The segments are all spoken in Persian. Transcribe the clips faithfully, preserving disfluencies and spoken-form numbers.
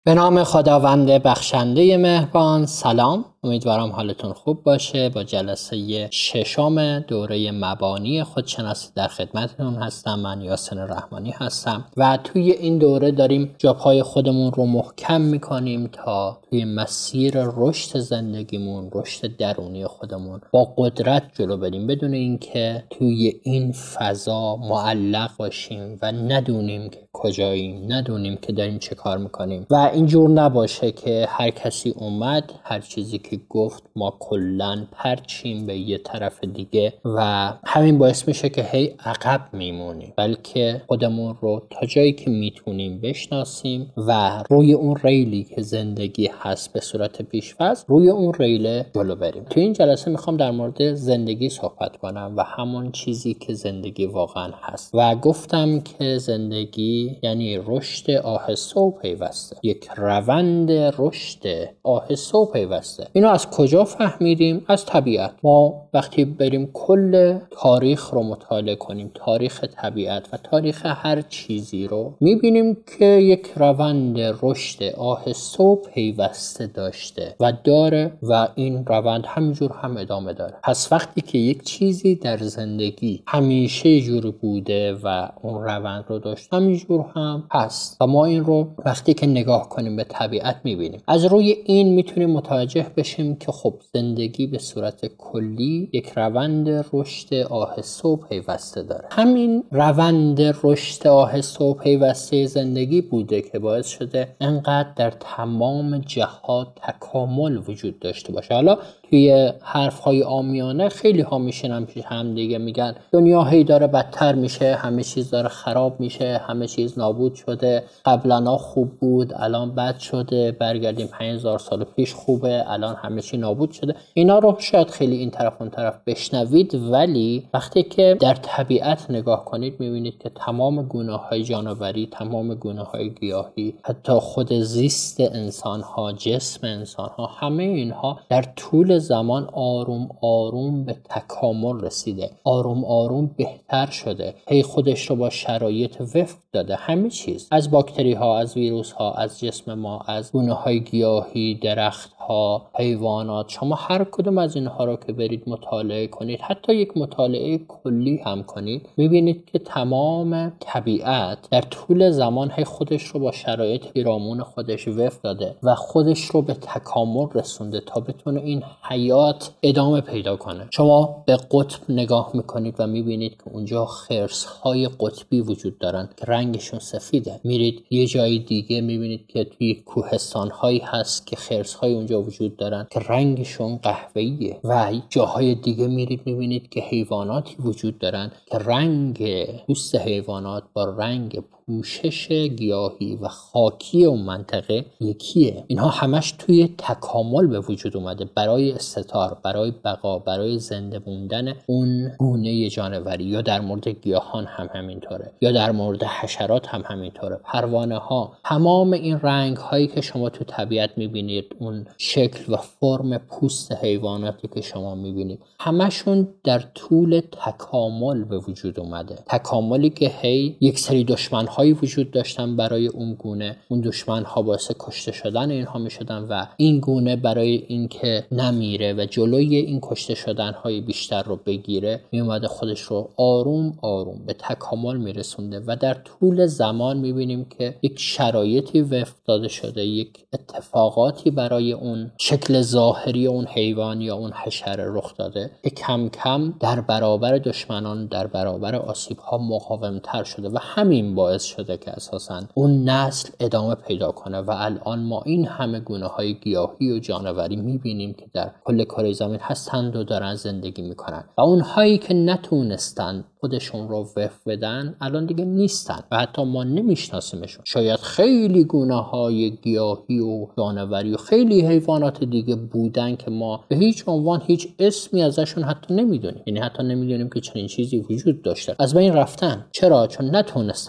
به نام خداوند بخشنده مهربان. سلام، امیدوارم حالتون خوب باشه. با جلسه ششم دوره مبانی خودشناسی در خدمتتون هستم. من یاسین رحمانی هستم و توی این دوره داریم جاپای خودمون رو محکم میکنیم تا توی مسیر رشد زندگیمون، رشد درونی خودمون با قدرت جلو بریم، بدون اینکه توی این فضا معلق باشیم و ندونیم که کجاییم، ندونیم که داریم چه کار میکنیم و اینجور نباشه که هر کسی اومد هر چیزی که گفت ما کلن پرچیم به یه طرف دیگه و همین باعث میشه که هی عقب میمونیم، بلکه خودمون رو تا جایی که میتونیم بشناسیم و روی اون ریلی که زندگی هست به صورت پیش‌فرض روی اون ریل جلو بریم. تو این جلسه میخوام در مورد زندگی صحبت کنم و همون چیزی که زندگی واقعا هست و گفتم که زندگی یعنی رشد آهسته و پیوسته، یک روند رشد آهسته و پیوسته. اینو از کجا فهمیدیم؟ از طبیعت. ما وقتی بریم کل تاریخ رو مطالعه کنیم، تاریخ طبیعت و تاریخ هر چیزی رو میبینیم که یک روند رشد آهسته و پیوسته داشته و داره و این روند همینجور هم ادامه داره. پس وقتی که یک چیزی در زندگی همیشه یه جور بوده و اون روند رو داشت، همینجور هم هست و ما این رو وقتی که نگاه کنیم به طبیعت میبینیم. از روی این میتونیم متوجه بشیم که خب زندگی به صورت کلی یک روند رشد آهسته و پیوسته داره. همین روند رشد آهسته و پیوسته زندگی بوده که باعث شده انقدر در تمام جهات تکامل وجود داشته باشه. حالا توی حرف‌های عامیانه خیلی ها میشنن پیش هم دیگه میگن دنیا هی داره بدتر میشه، همه چیز داره خراب میشه، همه چیز نابود شده، قبلا خوب بود الان بد شده، برگردیم پنج هزار سال پیش خوبه الان همه چی نابود شده. اینا رو شاید خیلی این طرف اون طرف بشنوید، ولی وقتی که در طبیعت نگاه کنید میبینید که تمام گونه‌های جانوری، تمام گونه‌های گیاهی، حتی خود زیست انسان‌ها، جسم انسان‌ها، همه اینها در طول زمان آروم آروم به تکامل رسیده، آروم آروم بهتر شده، هی خودش رو با شرایط وفق داده. همه چیز، از باکتری ها، از ویروس ها، از جسم ما، از گونه های گیاهی، درخت ها، حیوانات، شما هر کدوم از اینها رو که برید مطالعه کنید، حتی یک مطالعه کلی هم کنید، میبینید که تمام طبیعت در طول زمان هی خودش رو با شرایط پیرامون خودش وفق داده و خودش رو به تکامل رسونده تا بتونه این حیات ادامه پیدا کنه. شما به قطب نگاه میکنید و میبینید که اونجا خرس های قطبی وجود دارن که رنگشون سفیده. میرید یه جای دیگه میبینید که توی کوهستان هایی هست که خرس های اونجا وجود دارن که رنگشون قهوه‌ایه و جاهای دیگه میرید میبینید که حیواناتی وجود دارن که رنگ پوست حیوانات با رنگ پوشش گیاهی و خاکی اون منطقه یکیه. اینها همش توی تکامل به وجود اومده برای استتار، برای بقا، برای زنده موندن اون گونه جانوری. یا در مورد گیاهان هم همینطوره، یا در مورد حشرات هم همینطوره، پروانه ها. تمام این رنگ هایی که شما تو طبیعت میبینید، اون شکل و فرم پوست حیواناتی که شما میبینید، همشون در طول تکامل به وجود اومده. تکاملی که هی یک سری دشمن هایی وجود داشتن برای اون گونه، اون دشمن ها باعث کشته شدن اینها میشدن و این گونه برای اینکه نمیره و جلوی این کشته شدن های بیشتر رو بگیره، میومده خودش رو آروم آروم به تکامل میرسونده و در طول زمان میبینیم که یک شرایطی وفق داده شده، یک اتفاقاتی برای اون شکل ظاهری اون حیوان یا اون حشره رخ داده که کم کم در برابر دشمنان، در برابر آسیب ها مقاومتر شده و همین باعث شده که اساساً اون نسل ادامه پیدا کنه و الان ما این همه گونه های گیاهی و جانوری میبینیم که در کل کره زمین هستند و دارن زندگی میکنن و اونهایی که نتونستن خودشون رو وفق بدن الان دیگه نیستن و حتی ما نمیشناسیمشون. شاید خیلی گونه های گیاهی و جانوری و خیلی حیوانات دیگه بودن که ما به هیچ عنوان هیچ اسمی ازشون حتی نمیدونیم، یعنی حتی نمیدونیم که چنین چیزی وجود داشته. از بین رفتن. چرا؟ چون نتونستن خودشون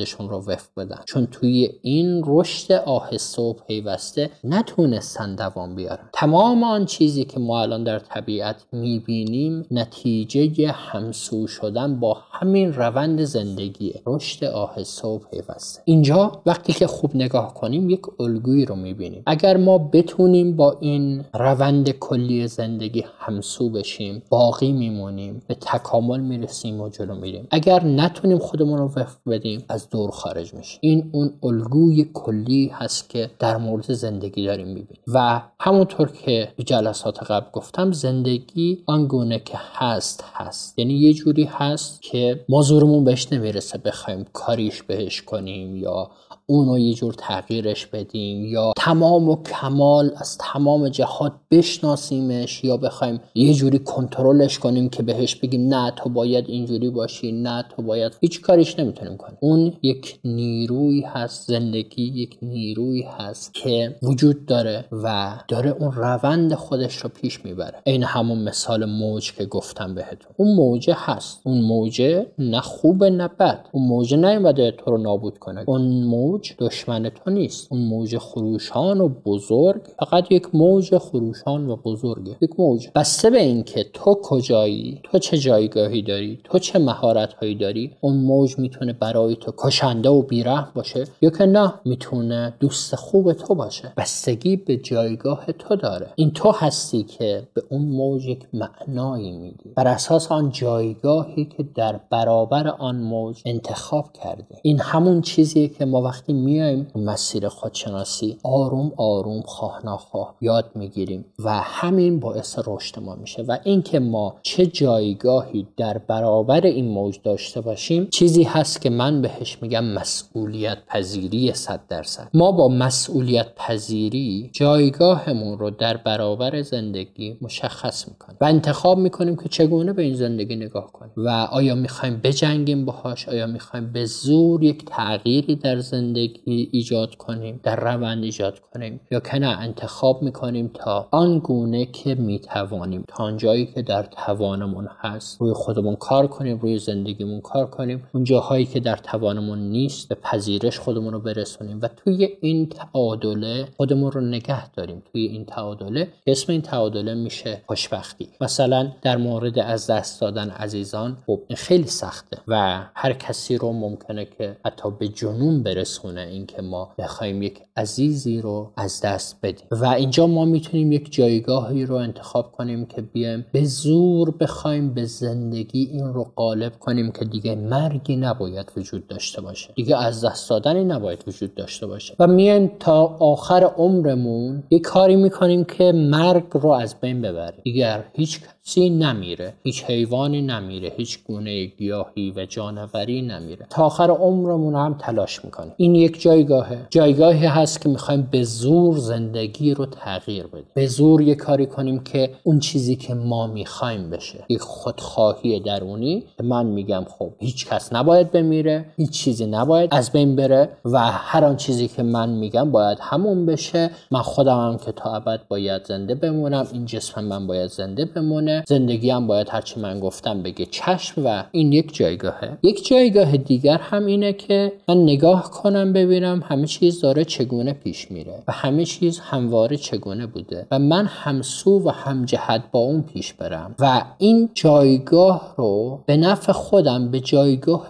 خودشون رو وفق بدن، چون توی این رشد آهسته و پیوسته نتونستن دوام بیارن. تمام آن چیزی که ما الان در طبیعت میبینیم نتیجه همسو شدن با همین روند زندگیه، رشد آهسته و پیوسته. اینجا وقتی که خوب نگاه کنیم یک الگویی رو میبینیم. اگر ما بتونیم با این روند کلی زندگی همسو بشیم، باقی میمونیم، به تکامل میرسیم و جلو میریم. اگر نتونیم خودمون رو وفق بدیم، از دور خارج میشیم. این اون الگوی کلی هست که در مورد زندگی داریم میبینیم. و همونطور که جلسات قبل گفتم، زندگی آنگونه که هست هست، یعنی یه جوری هست که ما زورمون بهش نمیرسه بخوایم کاریش بهش کنیم یا اونو یه جور تغییرش بدیم یا تمام و کمال از تمام جهات بشناسیمش یا بخوایم یه جوری کنترلش کنیم که بهش بگیم نه تو باید اینجوری باشی، نه تو باید. هیچ کاریش نمیتونیم کنیم. اون یک نیروی هست، زندگی یک نیروی هست که وجود داره و داره اون روند خودش رو پیش میبره. این همون مثال موج که گفتم بهتون. اون موجه هست، اون موجه نه خوبه نه بد، اون موجه نیومده تو رو نابود کنه، اون موج دشمن تو نیست، اون موج خروشان و بزرگ فقط یک موج خروشان و بزرگه، یک موج. بسته به این که تو کجایی، تو چه جایگاهی داری، تو چه مهارت‌هایی داری، اون موج میتونه برای تو کشنده و بی‌رحم باشه یا که نه میتونه دوست خوب تو باشه. بستگی به جایگاه تو داره. این تو هستی که به اون موج یک معنایی میدی بر اساس آن جایگاهی که در برابر آن موج انتخاب کرده. این همون چیزیه که ما وقتی میایم مسیر خودشناسی آروم آروم خواه ناخواه یاد میگیریم و همین باعث رشد ما میشه. و این که ما چه جایگاهی در برابر این موج داشته باشیم چیزی هست که من بهش میگم مسئولیت پذیری صد درصد. ما با مسئولیت پذیری جایگاهمون رو در برابر زندگی مشخص میکنیم و انتخاب میکنیم که چگونه به این زندگی نگاه کنیم و آیا میخوایم بجنگیم باهاش، آیا میخوایم به زور یک تغییری در زندگی ایجاد کنیم، در روند ایجاد کنیم، یا که نه انتخاب میکنیم تا آنگونه که میتوانیم، تا آنجایی که در توانمون هست روی خودمون کار کنیم، روی زندگیمون کار کنیم. اون جاهایی که در توانمون نیست به پذیرش خودمون رو برسونیم و توی این تعادله خودمون رو نگه داریم. توی این تعادله، اسم این تعادله میشه خوشبختی. مثلا در مورد از دست دادن عزیزان، خب این خیلی سخته و هر کسی رو ممکنه که حتی به جنون برسونه این که ما بخوایم یک عزیزی رو از دست بدیم. و اینجا ما میتونیم یک جایگاهی رو انتخاب کنیم که بیایم به زور بخوایم به زندگی این رو غالب کنیم که دیگه مرگی نباید وجود داشته باشه، دیگه از دست دادنی نباید وجود داشته باشه و میایم تا آخر عمرمون یک کاری میکنیم که مرگ رو از بین ببریم. دیگر هیچ کسی نمیره، هیچ حیوانی نمیره، هیچ گونه گیاهی و جانوری نمیره. تا آخر عمرمون هم تلاش میکنیم. این یک جایگاهه، جایگاهی هست که میخوایم به زور زندگی رو تغییر بدیم، به زور یک کاری کنیم که اون چیزی که ما میخوایم بشه. یک خودخواهی درونی که من میگم خب هیچ کس نباید بمیره، هیچ چیزی نباید از بین بره و هر آن چیزی که من میگم باید همون بشه. من خودم هم که تا ابد باید زنده بمونم، این جسم من باید زنده بمونه، زندگی هم باید هرچی من گفتم بگه چشم. و این یک جایگاهه. یک جایگاه دیگر هم اینه که من نگاه کنم ببینم همه چیز داره چگونه پیش میره و همه چیز همواره چگونه بوده و من همسو و همجهت با اون پیش برم و این جایگاه رو به نفع خودم به جایگاه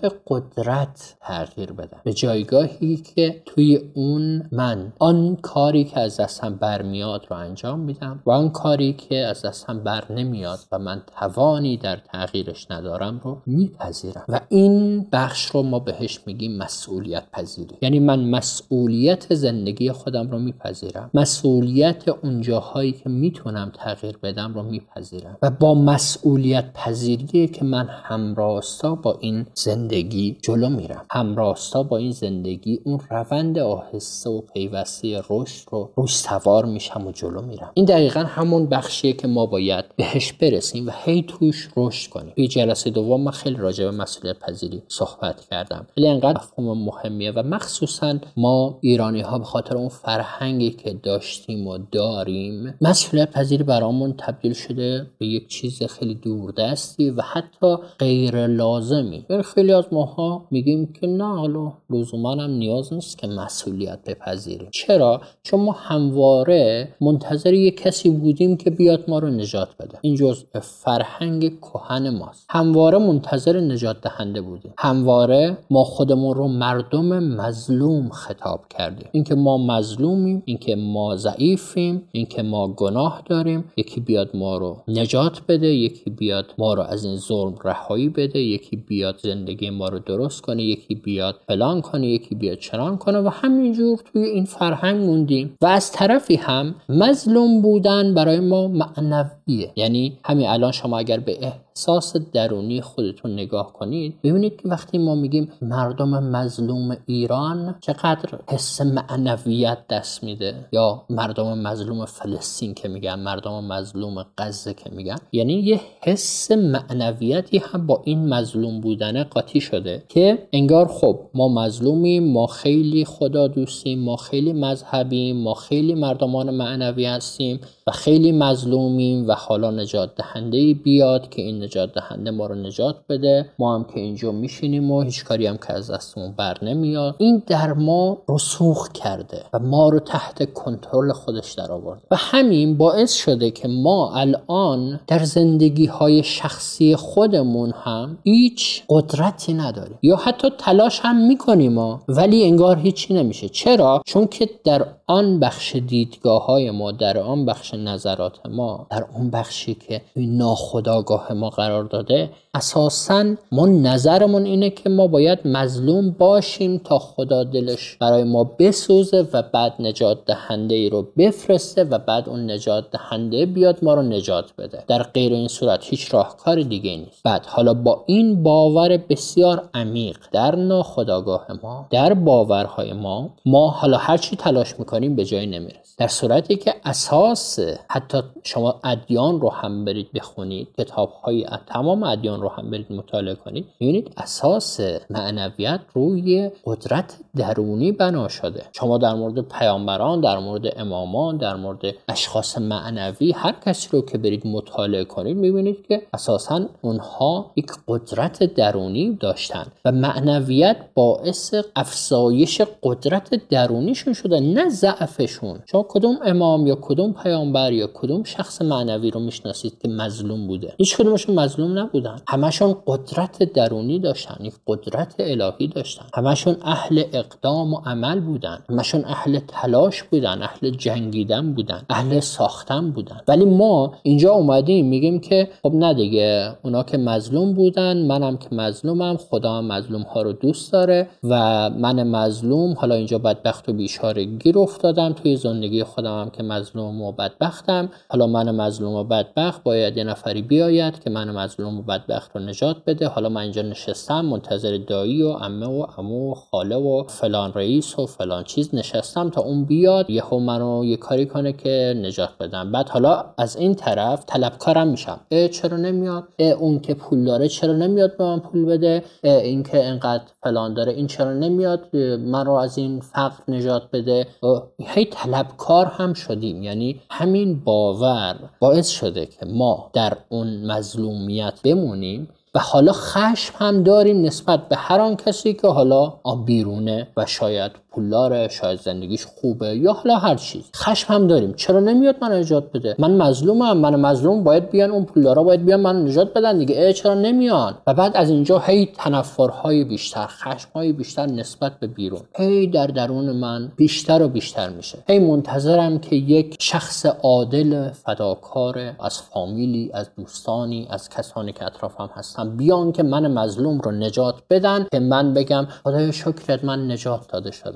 قدرت تغییر بدم، به جایگاهی که توی اون من آن کاری که از دستم برمیاد رو انجام میدم و آن کاری که از دستم بر نمیاد و من توانی در تغییرش ندارم رو میپذیرم. و این بخش رو ما بهش میگیم مسئولیت پذیری. یعنی من مسئولیت زندگی خودم رو میپذیرم، مسئولیت اون جاهایی که میتونم تغییر بدم رو میپذیرم و با مسئولیت پذیری که من همراستا با این زندگی جلو میرم، همراستا با این زندگی اون روند آهسته و پیوسته رشد رو روش سوار میشم و جلو میرم. این دقیقاً همون بخشیه که ما باید بهش برسیم و هی توش رشد کنیم. توی جلسه دوم من خیلی راجع به مسئولیت پذیری صحبت کردم. ولی انقدر مفهوم مهمیه و مخصوصا مخصوصا ما ایرانی ها به خاطر اون فرهنگی که داشتیم و داریم مسئولیت پذیری برامون تبدیل شده به یک چیز خیلی دوردستی و حتی غیر لازمی. یعنی خیلی از ماها میگیم که نه، حالا لزوما هم نیاز نیست که مسئولیت بپذیریم. چرا؟ چون ما همواره منتظر یک کسی بودیم که بیاد ما رو نجات بده. این جزء فرهنگ کهن ماست. همواره منتظر نجات دهنده بودیم. همواره ما خودمون رو مردم مظلوم خطاب کردیم. اینکه ما مظلومیم، اینکه ما ضعیفیم، اینکه ما گناه داریم، یکی بیاد ما رو نجات بده، یکی بیاد ما رو از این ظلم رهایی بده، یکی بیاد زندگی ما رو درست کنه، یکی بیاد فلان کنه، یکی بیاد چنان کنه و همینجور توی این فرهنگ موندیم. و از طرفی هم مظلوم بودن برای ما معنویه. یعنی همین الان شما اگر به احساس درونی خودتون نگاه کنید ببینید که وقتی ما میگیم مردم مظلوم ایران چقدر حس معنویت دست میده، یا مردم مظلوم فلسطین که میگن، مردم مظلوم غزه که میگن، یعنی یه حس معنویتی هم با این مظلوم بودن قاطی شده که انگار خب ما مظلومیم، ما خیلی خدا دوستیم، ما خیلی مذهبیم، ما خیلی مردمان معنوی هستیم و خیلی مظلومیم و حالا نجات دهنده بیاد که این نجات دهنده ما رو نجات بده، ما هم که اینجا میشینیم و هیچ کاری هم که از دستمون بر نمیاد. این در ما رسوخ کرده و ما رو تحت کنترل خودش در آورده و همین باعث شده که ما الان در زندگی های شخصی خودمون هم هیچ قدرتی نداریم، یا حتی تلاش هم میکنیم ها ولی انگار هیچی نمیشه. چرا؟ چون که در آن بخش دیدگاه های ما، در آن بخش نظرات ما، در اون بخشی که این ناخودآگاه ما قرار داده، اساساً ما نظرمون اینه که ما باید مظلوم باشیم تا خدا دلش برای ما بسوزه و بعد نجات دهنده ای رو بفرسته و بعد اون نجات دهنده بیاد ما رو نجات بده. در غیر این صورت هیچ راهکار دیگه نیست. بعد حالا با این باور بسیار عمیق در ناخودآگاه ما، در باورهای ما، ما حالا هر چی تلاش میکنیم به جای نمیرسه. در صورتی که اساس، حتی شما ادیان رو هم برید بخونید، کتاب‌های تمام ادیان رو هم برید مطالعه کنید، می‌بینید اساس معنویت روی قدرت درونی بنا شده. شما در مورد پیامبران، در مورد امامان، در مورد اشخاص معنوی، هر کسی رو که برید مطالعه کنید می‌بینید که اساساً اونها یک قدرت درونی داشتن و معنویت باعث افزایش قدرت درونیشون شده، نه ضعفشون. شما کدوم امام یا کدوم پیامبر یا کدوم شخص معنوی رو میشناسید که مظلوم بوده؟ هیچ کدومشون مظلوم نبودن. همشون قدرت درونی داشتن، یک قدرت الهی داشتن. همشون اهل اقدام و عمل بودن، همشون اهل تلاش بودن، اهل جنگیدن بودن، اهل ساختن بودن. ولی ما اینجا اومدیم میگیم که خب نه دیگه، اونا که مظلوم بودن، منم که مظلومم، خدا هم مظلوم ها رو دوست داره و من مظلوم حالا اینجا بدبخت و بیچاره گیر افتادم توی زندگی خودم هم که مظلوم و بدبختم. حالا من مظلوم و بدبخت باید یه نفری بیاید که من مظلوم و بدبخت رو نجات بده. حالا من اینجا نشستم منتظر دایی و عمه و عمو و خاله و فلان رئیس و فلان چیز نشستم تا اون بیاد یهو منو یه کاری کنه که نجات بدم. بعد حالا از این طرف طلبکارم میشم، اه چرا نمیاد؟ اه اون که پول داره چرا نمیاد به من پول بده؟ اه این که انقدر فلان داره این چرا نمیاد من رو از این فقر نجات بده؟ هی طلبکار هم شدیم. یعنی همین باور باعث شده که ما در اون مظلومیت بمونیم و حالا خشم هم داریم نسبت به هر آن کسی که حالا بیرونه و شاید پولداره، شاید زندگیش خوبه، یا حالا هر چیز. خشم هم داریم، چرا نمیاد من نجات بده؟ من مظلومم، من مظلوم، باید بیان اون پولدارا باید بیان من نجات بدن دیگه، اه چرا نمیان؟ و بعد از اینجا هی تنفرهای بیشتر، خشمهای بیشتر نسبت به بیرون هی در درون من بیشتر و بیشتر میشه. هی منتظرم که یک شخص عادل فداکار از فامیلی، از دوستانی، از کسانی که اطرافم هستن بیان که من مظلوم رو نجات بدن که من بگم خدایا شکرت من نجات داده شدم.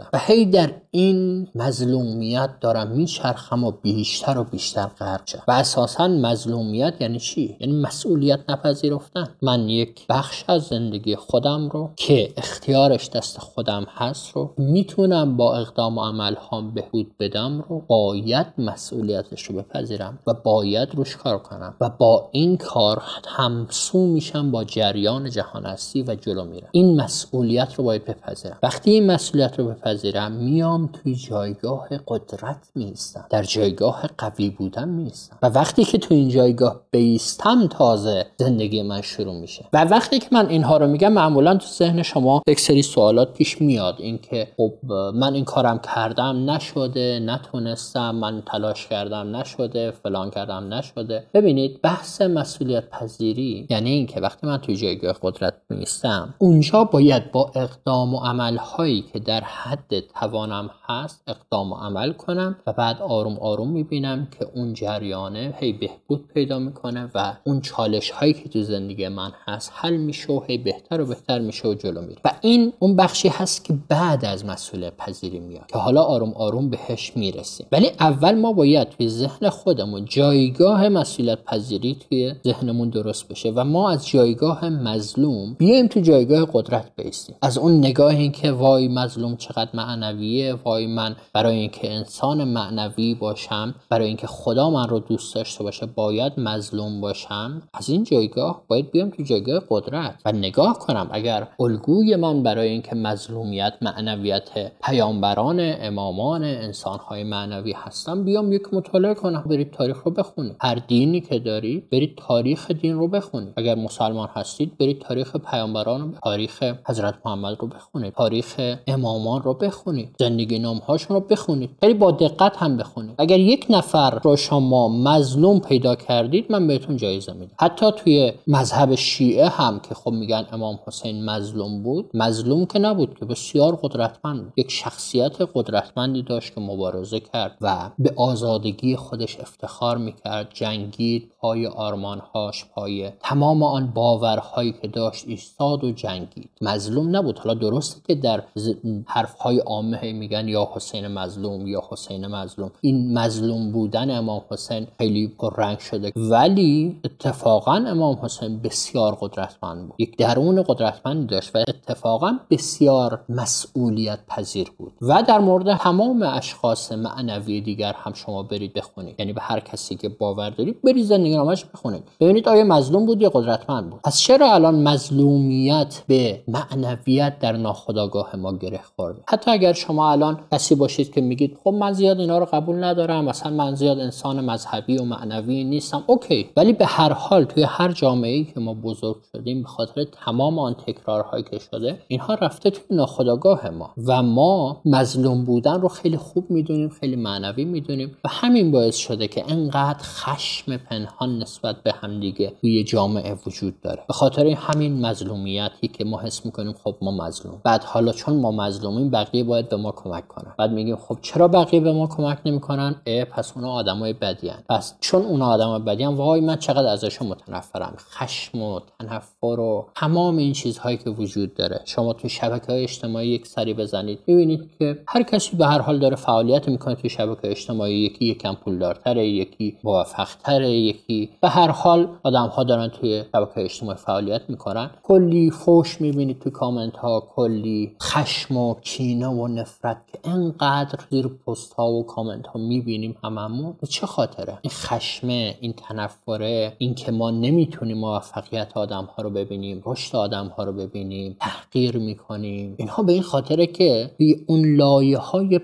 و هی در این مظلومیت دارم میچرخم و بیشتر و بیشتر غرق شدم. و اساسا مظلومیت یعنی چی؟ یعنی مسئولیت نپذیرفتن. من یک بخش از زندگی خودم رو که اختیارش دست خودم هست رو میتونم با اقدام و عمل هام بهبود بدم رو باید مسئولیتش رو بپذیرم و باید روش کار کنم و با این کار همسو میشم با جریان جهان هستی و جلو میرم. این مسئولیت رو باید بپذیرم. وقتی این مسئولیت رو بپذیرم میام توی جایگاه قدرت میستم، در جایگاه قوی بودن میستم و وقتی که توی این جایگاه بیستم تازه زندگی من شروع میشه. و وقتی که من اینها رو میگم معمولا تو ذهن شما یک سری سوالات پیش میاد، اینکه خب من این کارم کردم نشده، نتونستم، من تلاش کردم نشده، فلان کردم نشده. ببینید بحث مسئولیت پذیری یعنی اینکه وقتی من توی جایگاه قدرت نیستم اونجا باید با اقدام و عمل هایی که در حد توانم هست اقدام و عمل کنم و بعد آروم آروم میبینم که اون جریانه هی بهبود پیدا میکنه و اون چالش هایی که تو زندگی من هست حل میشه و هی بهتر و بهتر میشه و جلو میره. و این اون بخشی هست که بعد از مسئولیت پذیری میاد که حالا آروم آروم بهش میرسیم. ولی اول ما باید توی ذهن خودمون جایگاه مسئولیت پذیری توی ذهنمون درست بشه و ما از جایگاه مظلوم بیایم تو جایگاه قدرت بیستیم. از اون نگاهی که وای مظلوم چقدر معنویه، وای من برای اینکه انسان معنوی باشم، برای اینکه خدا من رو دوست داشته باشه باید مظلوم باشم. از این جایگاه باید بیام تو جایگاه قدرت و نگاه کنم اگر الگوی من برای اینکه مظلومیت معنویت پیامبران، امامان، انسان‌های معنوی هستم، بیام یک مطالعه کنم. برید تاریخ رو بخونید. هر دینی که دارید برید تاریخ دین رو بخونید. اگر مسلمان هستید برید تاریخ پیامبران، تاریخ حضرت محمد رو بخونید، تاریخ امامان رو بخونید، زندگی نامه‌هاشون رو بخونید. خیلی با دقت هم بخونید. اگر یک نفر رو شما مظلوم پیدا کردید من بهتون جایزه میدم. حتی توی مذهب شیعه هم که خب میگن امام حسین مظلوم بود، مظلوم که نبود که بسیار قدرتمند بود. یک شخصیت قدرتمندی داشت که مبارزه کرد و به آزادگی خودش افتخار میکرد، جنگید، پای آرمانهاش، پای تمام آن باورهایی که داشت ایستاد و جنگید. مظلوم نبود. حالا درسته که در حرفهای عامه میگن یا حسین مظلوم یا حسین مظلوم. این مظلوم بودن امام حسین خیلی پررنگ شده، ولی اتفاقا امام حسین بسیار قدرتمند بود. یک درون قدرتمندی داشت و اتفاقا بسیار مسئولیت پذیر بود. و در مورد تمام اشخاص معنوی دیگر هم شما برید بخونید. یعنی به هر کسی که باور دارید برید زندگی نامش بخونید. ببینید آیا مظلوم بود یا قدرتمند بود. پس چرا الان مظلومیت به معنویت در ناخودآگاه ما گره خورده؟ حتی اگر شما الان کسی باشید که میگید خب من زیاد اینا رو قبول ندارم، مثلا من زیاد انسان مذهبی و معنوی نیستم، اوکی. ولی به هر حال توی هر جامعه‌ای که ما بزرگ شدیم به خاطر تمام آن تکرارهایی که شده اینها رفته توی ناخودآگاه ما و ما مظلوم بودن رو خیلی خوب میدونیم، خیلی معنوی میدونیم و همین باعث شده که انقدر خشم پنهان نسبت به هم دیگه توی جامعه وجود داره. به خاطر همین مظلومیتی که ما حس میکنیم خب ما مظلوم، بعد حالا چون ما مظلومیم بقیه باید به ما کمک کنن. بعد میگیم خب چرا بقیه به ما کمک نمیکنن؟ اه پس اونا آدمای بدی ان. پس چون اونا آدمای بدی ان وای من چقدر ازشون متنفرم. خشم و تنفر و تمام این چیزهایی که وجود داره. شما تو شبکه‌های اجتماعی یک سری بزنید میبینید که هر کسی به هر حال داره فعالیت میکنه تو شبکه اجتماعی. یکی یکم پولدارتره، یکی موفق‌تره، یکی به هر حال آدم‌ها دارن توی شبکه اجتماعی فعالیت میکنن. کلی فوش میبینید تو کامنت ها، کلی خشم و کینه و نفرت که انقدر زیر پست ها و کامنت ها میبینیم هممون. به چه خاطره؟ این خشمه، این تنفره، این که ما نمیتونیم موفقیت آدم ها رو ببینیم، رشد آدم ها رو ببینیم، تحقیر میکنیم. اینها به این خاطره که بی اون لایه های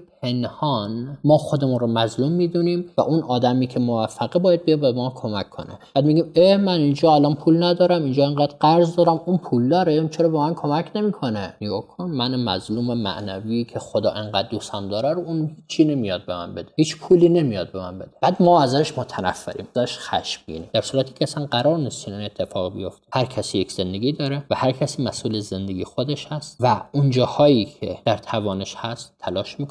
پنهان ما خودمون رو مظلوم میدونیم و اون آدمی که موفقه باید بیا به ما کمک کنه. بعد میگیم اه من اینجا الان پول ندارم، اینجا انقدر قرض دارم، اون پول داره، اون چرا به من کمک نمیکنه؟ نگاه کن من مظلوم معنوی که خدا انقدر دوستم داره رو اون هیچی نمیاد به من بده، هیچ پولی نمیاد به من بده. بعد ما ازش متنفریم، ازش خشمگینیم، در صورتی که اصلا قرار نیست این اتفاق بیفته. هر کسی یک زندگی داره و هر کسی مسئول زندگی خودش هست و اون جاهایی که در توانش هست تلاش میکنه،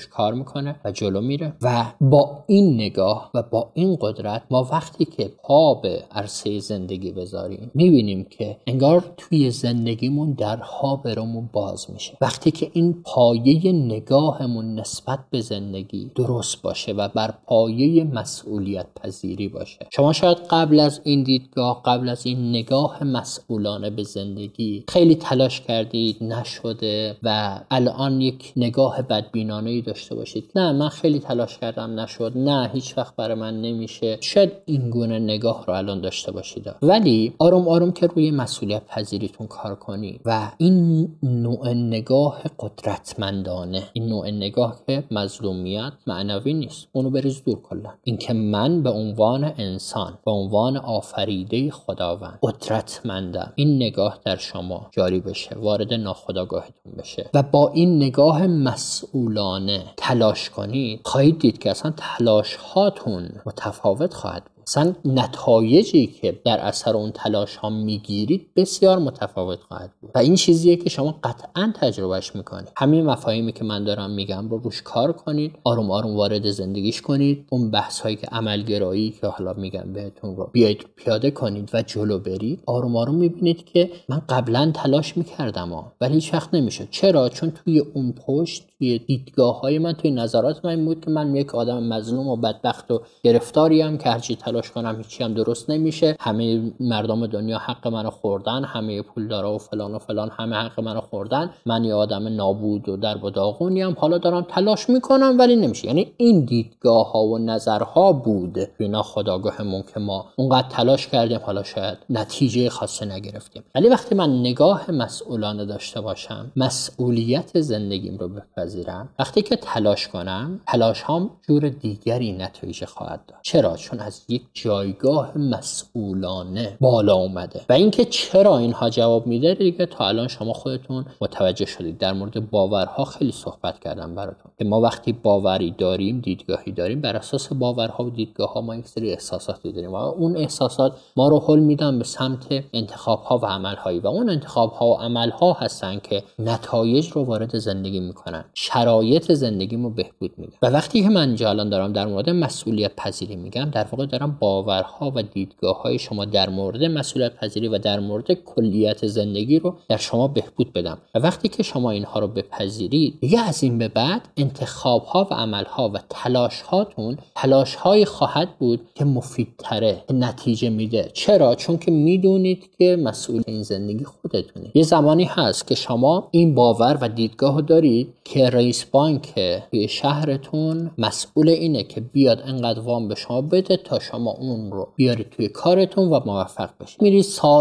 روش کار میکنه و جلو میره. و با این نگاه و با این قدرت ما وقتی که پا به عرصه زندگی بذاریم میبینیم که انگار توی زندگیمون درها برامون باز میشه. وقتی که این پایه نگاهمون نسبت به زندگی درست باشه و بر پایه مسئولیت پذیری باشه. شما شاید قبل از این دیدگاه، قبل از این نگاه مسئولانه به زندگی خیلی تلاش کردید نشده و الان یک نگاه بدبینانه‌ای داشته باشید. نه من خیلی تلاش کردم نشد، نه هیچ وقت برای من نمیشه. شاید این گونه نگاه رو الان داشته باشید، ولی آروم آروم که روی مسئولیت پذیریتون کار کنید و این نوع نگاه قدرتمندانه، این نوع نگاه که مظلومیت معنوی نیست، اونو بریز دور کلا. این که من به عنوان انسان، به عنوان آفریده خداوند قدرتمندم، این نگاه در شما جاری بشه، وارد ناخودآگاهتون بشه و با این نگاه مسئولانه تلاش کنید، خواهید دید که اصلا تلاش هاتون متفاوت خواهد بود. اصلا نتایجی که در اثر اون تلاش ها میگیرید بسیار متفاوت خواهد بود و این چیزیه که شما قطعا تجربهش میکنید. همین مفاهیمی که من دارم میگم رو روش کار کنید، آروم آروم وارد زندگیش کنید. اون بحث هایی که عملگرایی که حالا میگم بهتون رو بیایید پیاده کنید و جلو برید. آروم آروم میبینید که من قبلا تلاش میکردم ها ولی هیچ وقت نمیشد. چرا؟ چون توی اون پشت، توی دیدگاه های من، توی نظرات من بود که من یک آدم مظلوم و بدبخت و گرفتاریم که هرچی تلاش کنم هیچی هم درست نمیشه. همه مردم دنیا حق منو خوردن، همه پولدارا و فلان و فلان همه حق منو خوردن، من یه آدم نابود و درب و داغونیم، حالا دارم تلاش میکنم ولی نمیشه. یعنی این دیدگاه ها و نظرها بود توی ناخودآگاهمون که ما اونقدر تلاش کردیم حالا شاید نتیجه خاصی نگرفتیم. ولی وقتی من نگاه مسئولانه داشته باشم، مسئولیت زندگیم رو بپذیرم، وقتی که تلاش کنم، تلاش هام جور دیگری نتیجه خواهد داد. چرا؟ چون از یک جایگاه مسئولانه بالا اومده. و اینکه چرا اینها جواب میده دیگه تا الان شما خودتون متوجه شدید. در مورد باورها خیلی صحبت کردم براتون که ما وقتی باوری داریم، دیدگاهی داریم، بر اساس باورها و دیدگاه‌ها ما یک سری احساساتی داریم و اون احساسات ما رو هل میدن به سمت انتخاب‌ها و عمل‌هایی و اون انتخاب‌ها و عمل‌ها هستن که نتایج رو وارد زندگی میکنن، شرایط زندگیمو بهبود میدن. و وقتی که من اینجا الان دارم در مورد مسئولیت پذیری میگم، در واقع دارم باورها و دیدگاه‌های شما در مورد مسئولیت پذیری و در مورد کلیت زندگی رو در شما بهبود بدم. و وقتی که شما اینها رو بپذیرید، دیگه از این به بعد انتخاب‌ها و عمل‌ها و تلاش‌هاتون تلاش‌هایی خواهد بود که مفیدتره، که نتیجه میده. چرا؟ چون که میدونید که مسئول این زندگی خودتونید. یه زمانی هست که شما این باور و دیدگاهو دارید که رئیس بانک توی شهرتون مسئول اینه که بیاد انقدر وام به شما بده تا شما اون رو بیارید توی کارتون و موفق بشید. میرید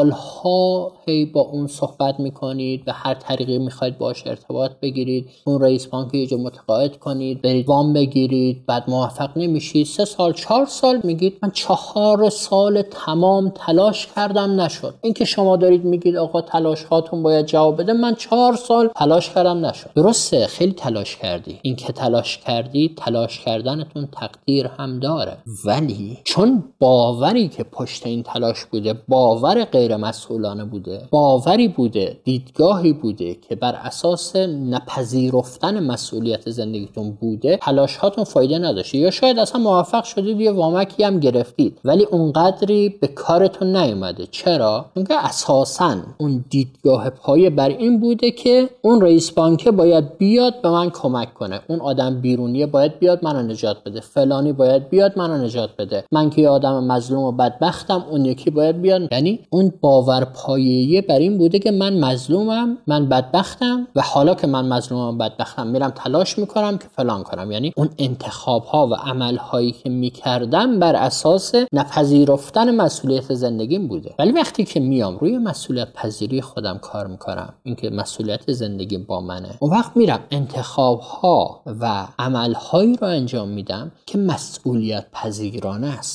سالها هی با اون صحبت میکنید، به هر طریقی میخواید باهاش ارتباط بگیرید، اون رئیس بانک یه جا متقاعد کنید، برید وام بگیرید، بعد موفق نمیشید. سه سال چهار سال میگید من چهار سال تمام تلاش کردم نشد. این که شما دارید میگید آقا تلاش هاتون باید جواب بده، من چهار سال تلاش کردم نشد. درسته خیلی تلاش کردی، این که تلاش کردی، تلاش کردنتون تقدیر هم داره، ولی چون باوری که پشت این تلاش بوده باور غیر مسئولانه بوده، باوری بوده، دیدگاهی بوده که بر اساس نپذیرفتن مسئولیت زندگیتون بوده، تلاش هاتون فایده نداشته. یا شاید اصلا موفق شدید یه وامکی هم گرفتید ولی اونقدری به کارتون نیومده. چرا؟ چون که اساساً اون دیدگاه پایه بر این بوده که اون رئیس بانک باید بیاد به من کمک کنه، اون آدم بیرونیه باید بیاد منو نجات بده، فلانی باید بیاد منو نجات بده، من که آدم مظلوم و بدبختم اون یکی باید بیاد. یعنی اون باور پایه‌ای بر این بوده که من مظلومم، من بدبختم و حالا که من مظلومم و بدبختم میرم تلاش میکنم که فلان کنم. یعنی اون انتخاب‌ها و عمل‌هایی که میکردم بر اساس نپذیرفتن مسئولیت زندگیم بوده. ولی وقتی که میام روی مسئولیت پذیری خودم کار میکنم، اینکه مسئولیت زندگیم با منه، اون وقت میرم انتخاب‌ها و عمل‌هایی رو انجام میدم که مسئولیت پذیرانه است.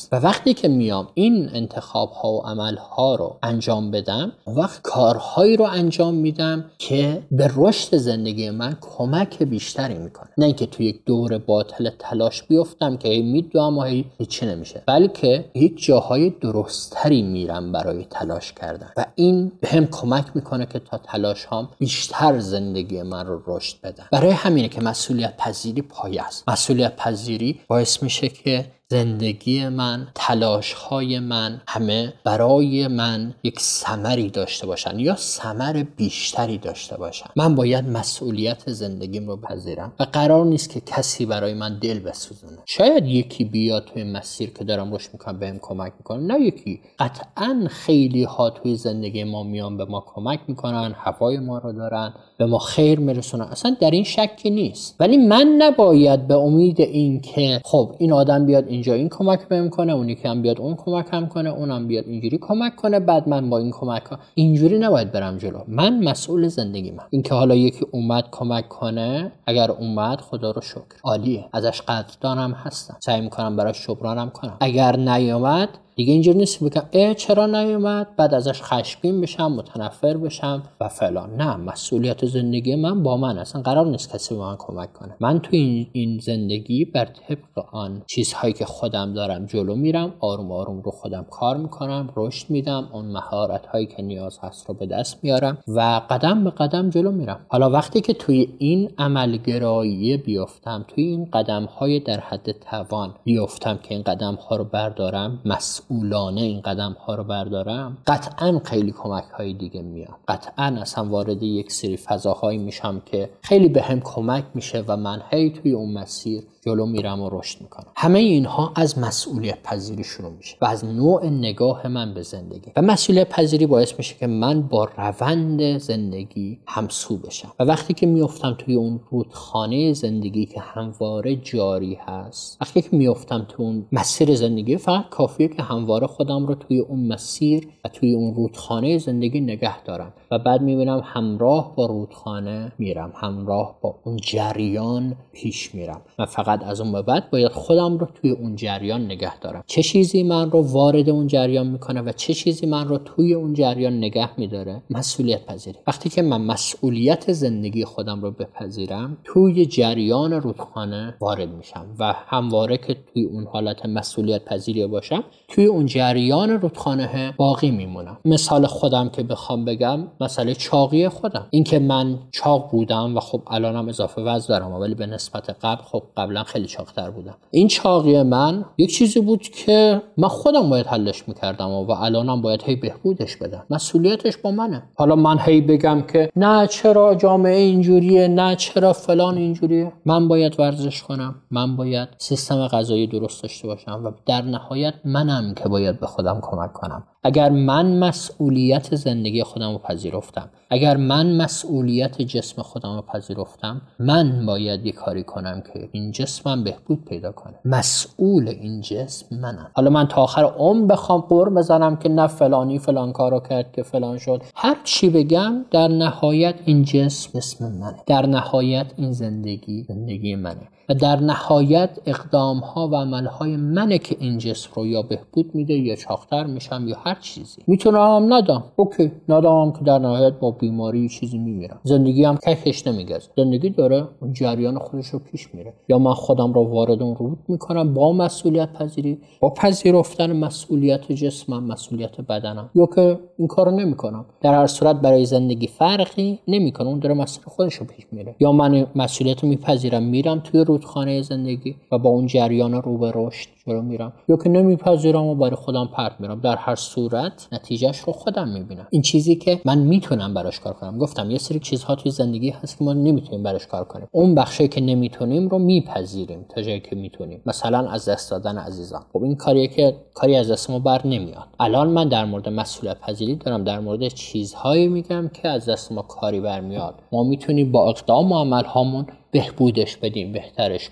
و وقتی که میام این انتخاب ها و عمل ها رو انجام بدم، اون وقت کارهایی رو انجام میدم که به رشد زندگی من کمک بیشتری میکنه. نه اینکه توی یک دور باطل تلاش بیفتم که هی میدوام و هی هیچی نمیشه، بلکه یک جاهای درستری میرم برای تلاش کردن و این بهم کمک میکنه که تا تلاش هام بیشتر زندگی من رو رشد بدن. برای همینه که مسئولیت پذیری پایه است. مسئولیت پذیری باعث میشه که زندگی من، تلاش‌های من همه برای من یک ثمری داشته باشن یا ثمر بیشتری داشته باشن. من باید مسئولیت زندگیم رو پذیرم و قرار نیست که کسی برای من دل بسوزونه. شاید یکی بیاد توی مسیر که دارم رشد میکنم بهم کمک میکنه، نه یکی. قطعاً خیلی ها توی زندگی ما میان به ما کمک میکنن، هوای ما رو دارن، به ما خیر میرسونن، اصلا در این شکی نیست. ولی من نباید به امید این که خب این آدم بیاد اینجا این کمک بهم کنه، اونی که هم بیاد اون کمکم کنه، اونم بیاد اینجوری کمک کنه، بعد من با این کمک کنم، اینجوری نباید برم جلو. من مسئول زندگی من. این که حالا یکی اومد کمک کنه، اگر اومد خدا رو شکر، عالیه، ازش قدردانم هستم، سعی میکنم براش جبرانم کنم. اگر نیومد دیگه اینجوری نیست بگم اه چرا نیومد، بعد ازش خشمگین بشم، متنفر بشم و فلان. نه، مسئولیت زندگی من با من، اصلا قرار نیست کسی به من کمک کنه. من تو این این زندگی بر طبق آن چیزهایی که خودم دارم جلو میرم، آروم آروم رو خودم کار میکنم، رشد میدم، اون مهارت هایی که نیاز هست رو به دست میارم و قدم به قدم جلو میرم. حالا وقتی که توی این عملگرایی بیافتم، توی این قدم های در حد توان بیافتم که این قدم ها رو بردارم، مسئولانه این قدم ها رو بردارم، قطعاً خیلی کمک های دیگه میاد. قطعاً اصلا وارد یک سری فضاهایی میشم که خیلی بهم کمک میشه و من هی توی اون مسیر جلو میرم و رشد میکنم. همه اینها از مسئولیت پذیری شروع میشه و از نوع نگاه من به زندگی. و مسئولیت پذیری باعث میشه که من با روند زندگی همسو بشم و وقتی که میافتم توی اون رودخانه زندگی که همواره جاری هست، وقتی که میافتم توی اون مسیر زندگی، فقط کافیه که همواره خودم رو توی اون مسیر و توی اون رودخانه زندگی نگه دارم و بعد میبینم همراه با رودخانه میرم، همراه با اون جریان پیش میرم و فقط از اون به بعد باید خودم رو توی اون جریان نگه دارم. چه چیزی من رو وارد اون جریان میکنه و چه چیزی من رو توی اون جریان نگه میداره؟ مسئولیت پذیری. وقتی که من مسئولیت زندگی خودم رو بپذیرم، توی جریان رودخانه وارد میشم و همواره که توی اون حالت مسئولیت پذیری باشم، توی اون جریان رودخانه باقی میمونم. مثال خودم که بخوام بگم، مسئله چاقی خودم، این که من چاق بودم و خب الانم اضافه وزن دارم، ولی به نسبت قبل خب قبلا خیلی چاق‌تر بودم. این چاقی من یک چیزی بود که من خودم باید حلش میکردم و الانم باید هی بهبودش بدم. مسئولیتش با منه. حالا من هی بگم که نه چرا جامعه اینجوریه، نه چرا فلان اینجوریه، من باید ورزش کنم، من باید سیستم غذایی درست داشته باشم و در نهایت منم که باید به خودم کمک کنم. اگر من مسئولیت زندگی خودم رو پذیرفتم، اگر من مسئولیت جسم خودم رو پذیرفتم، من باید یک کاری کنم که این جسمم بهبود پیدا کنه. مسئول این جسم منم. حالا من تا آخر عمر بخوام قر بزنم که نه فلانی فلان کارو کرد که فلان شد، هر چی بگم، در نهایت این جسم جسم منه، در نهایت این زندگی زندگی منه و در نهایت اقدام ها و عمل های منه که این جسم رو یا بهبود میده یا چاق‌تر میشم یا هر چیزی. میتونم ندم، اوکی، ندم که در نهایت با بیماری چیزی میمیرم. زندگی هم کهش نمیگذره، زندگی داره اون جریان خودش رو پیش میره. یا من خودم رو وارد اون رود میکنم با مسئولیت پذیری، با پذیرفتن مسئولیت جسمم، مسئولیت بدنم، یا که این کارو نمیکنم. در هر صورت برای زندگی فرقی نمیکنه، اون داره مسئله خودش رو پیش میره. یا من مسئولیت رو میپذیرم، میرم توی رودخانه زندگی و با اون جریان رو به رشد جلو میرم، یا که نمیپذیرم و برای خودم پرت میرم. در هر صورت نتیجهش رو خودم میبینم. این چیزی که من میتونم براش کار کنم. گفتم یه سری چیزها توی زندگی هست که ما نمیتونیم براش کار کنیم. اون بخشی که نمیتونیم رو میپذیریم تا جایی که میتونیم. مثلا از دست دادن عزیزان. خب این کاریه که کاری از دست ما بر نمیاد. الان من در مورد مسئولیت پذیری دارم در مورد چیزهایی میگم که از دست ما کاری برمیاد. ما میتونیم با اقدام و عمل هامون بهبودش بدیم، بهترش کنیم.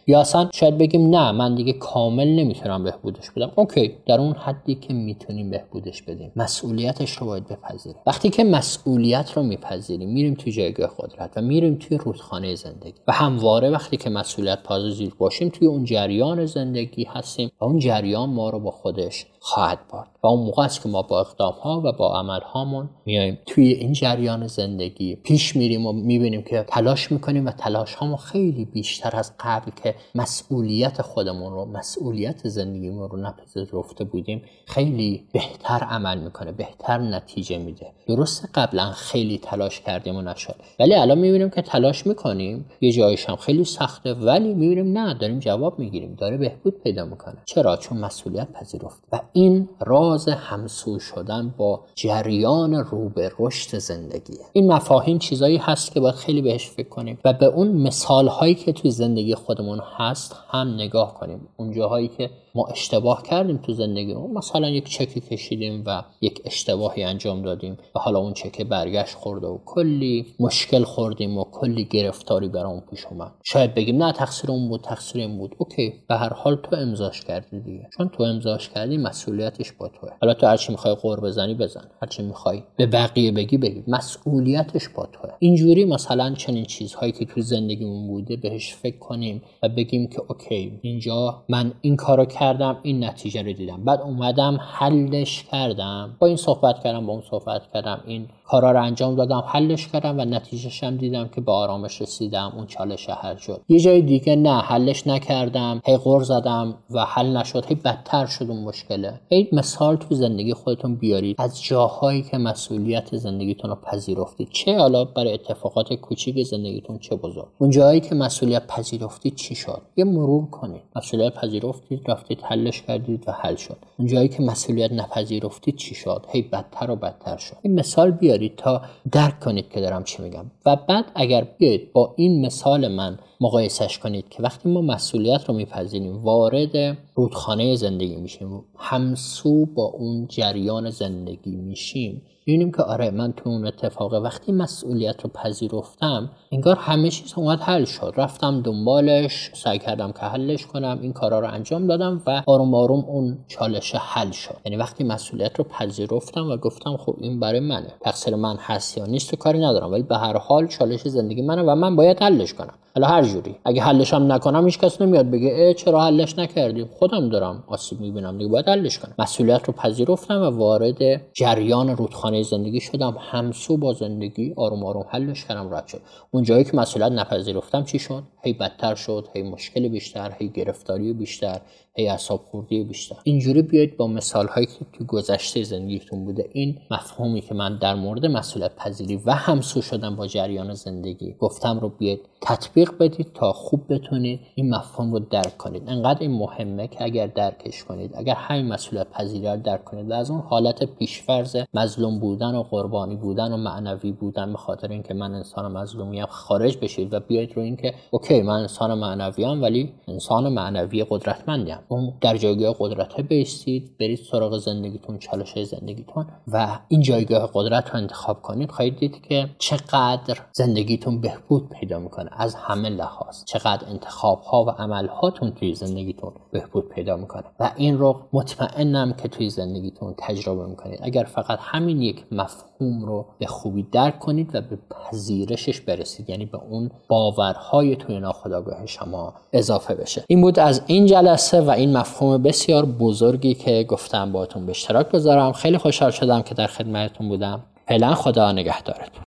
یا اصلا شاید بگیم نه من دیگه کامل نمیتونم بهبودش بدم. اوکی، در اون حدی که میتونیم بهبودش بدیم. مسئولیتش رو باید بپذیریم. وقتی که مسئولیت رو میپذیریم میریم توی جایگاه قدرت و میریم توی رودخانه زندگی و همواره وقتی که مسئولیت پذیر باشیم توی اون جریان زندگی هستیم و اون جریان ما رو با خودش خواهد برد و اون موقع است که ما با اقدام ها و با عمل هامون میایم توی این جریان زندگی پیش میریم و میبینیم که تلاش میکنیم و تلاش هامون خیلی بیشتر از قبل که مسئولیت خودمون رو، مسئولیت زندگیمون رو نپذیرفته بودیم، خیلی بهتر عمل میکنه، بهتر نتیجه میده. درسته قبلا خیلی تلاش کردیم و نشد، ولی الان میبینیم که تلاش میکنیم، یه جایش هم خیلی سخته، ولی میبینیم نه داریم جواب میگیریم، داره بهبود پیدا میکنه. چرا؟ چون مسئولیت پذیرفت. و این راز همسو شدن با جریان رو به رشد زندگیه. این مفاهیم چیزایی هست که باید خیلی بهش فکر کنیم و به اون مثال هایی که توی زندگی خودمون هست هم نگاه کنیم. اون جاهایی که ما اشتباه کردیم تو زندگیمون، مثلا یک چکی کشیدیم و یک اشتباهی انجام دادیم و حالا اون چک برگشت خورده و کلی مشکل خوردیم و کلی گرفتاری برامون پیش اومد. شاید بگیم نه تقصیر اون بود، تقصیر این بود. اوکی، به هر حال تو امضاش کردی دیگه. چون تو امضاش کردی مسئولیتش با توئه. حالا تو هر چی میخوای قور بزنی بزن، هر چی میخوای به بقیه بگی بگی، مسئولیتش با توئه. اینجوری مثلا چنین چیزهایی که تو زندگیمون بوده بهش فکر کنیم و بگیم که اوکی اینجا من این کارو کردم، این نتیجه رو دیدم، بعد اومدم حلش کردم، با این صحبت کردم، با اون صحبت کردم، این کارا رو انجام دادم، حلش کردم و نتیجهش هم دیدم که به آرامش رسیدم، اون چالش حل شد. یه جای دیگه نه حلش نکردم، هی غر زدم و حل نشد، هی بدتر شد اون مشکله. هی مثال تو زندگی خودتون بیارید از جاهایی که مسئولیت زندگیتون رو پذیرفتید، چه حالا برای اتفاقات کوچیک زندگیتون چه بزرگ. اون جاهایی که مسئولیت پذیرفتید چی شد؟ یه مرور کنید. مسئولیت پذیرفتید، رفتید حلش کردید و حل شد. اون جایی که مسئولیت نپذیرفتید چی شد؟ هی بدتر و بدتر شد. این مثال بیارید تا درک کنید که دارم چی میگم. و بعد اگر بیاید با این مثال من مقایسش کنید که وقتی ما مسئولیت رو میپذیریم، وارد رودخانه زندگی میشیم، همسو با اون جریان زندگی میشیم، می‌بینیم که آره من تو اون اتفاق وقتی مسئولیت رو پذیرفتم انگار همه چیز اومد حل شد، رفتم دنبالش، سعی کردم که حلش کنم، این کارا رو انجام دادم و آروم آروم اون چالش حل شد. یعنی وقتی مسئولیت رو پذیرفتم و گفتم خب این برای منه، تقصیر من هست یا نیست تو کاری ندارم، ولی به هر حال چالش زندگی منه و من باید حلش کنم. حالا هر جوری، اگه حلش هم نکنم هیچ کس نمیاد بگه اه چرا حلش نکردی، خودم دارم آسیب میبینم دیگه، باید حلش کنم. مسئولیت رو پذیرفتم و وارد جریان رودخانه زندگی شدم، همسو با زندگی، آروم آروم حلش کردم، رد شد. اون جایی که مسئولیت نپذیرفتم چی شد؟ هی بدتر شد، هی مشکل بیشتر، هی گرفتاری بیشتر، هی اعصاب خوردی بیشتر. اینجوری بیاید با مثال هایی که تو گذشته زندگیتون بوده، این مفهومی که من در مورد مسئولیت پذیری و همسو شدن با جریان زندگی گفتم رو بیاید تطبیق بدید تا خوب بتونید این مفهوم رو درک کنید. انقدر این مهمه که اگر درکش کنید، اگر همین مسئولیت پذیری رو درک کنید و از اون حالت پیشفرض مظلوم بودن و قربانی بودن و معنوی بودن به خاطر اینکه من انسان مظلومیم خارج بشید و بیاید رو اینکه اوکی من انسان معنویم ولی انسان معنوی قدرتمندیم، اون در جایگاه قدرت بایستید، برید سراغ زندگیتون، چالش زندگیتون و این جایگاه قدرت رو انتخاب کنید. خواهید دید که چقدر زندگیتون بهبود پیدا میکنه از همه لحاظ، چقدر انتخاب ها و عمل هاتون توی زندگیتون بهبود پیدا میکنه و این رو مطمئنم که توی زندگیتون تجربه میکنید اگر فقط همین یک مفهوم رو به خوبی درک کنید و به پذیرشش برسید، یعنی به اون باورهای توی ناخودآگاه شما اضافه بشه. این بود از این جلسه و این مفهوم بسیار بزرگی که گفتم باهاتون به اشتراک بذارم. خیلی خوشحال شدم که در خدمتتون بودم. فعلا خدا نگهدارتون.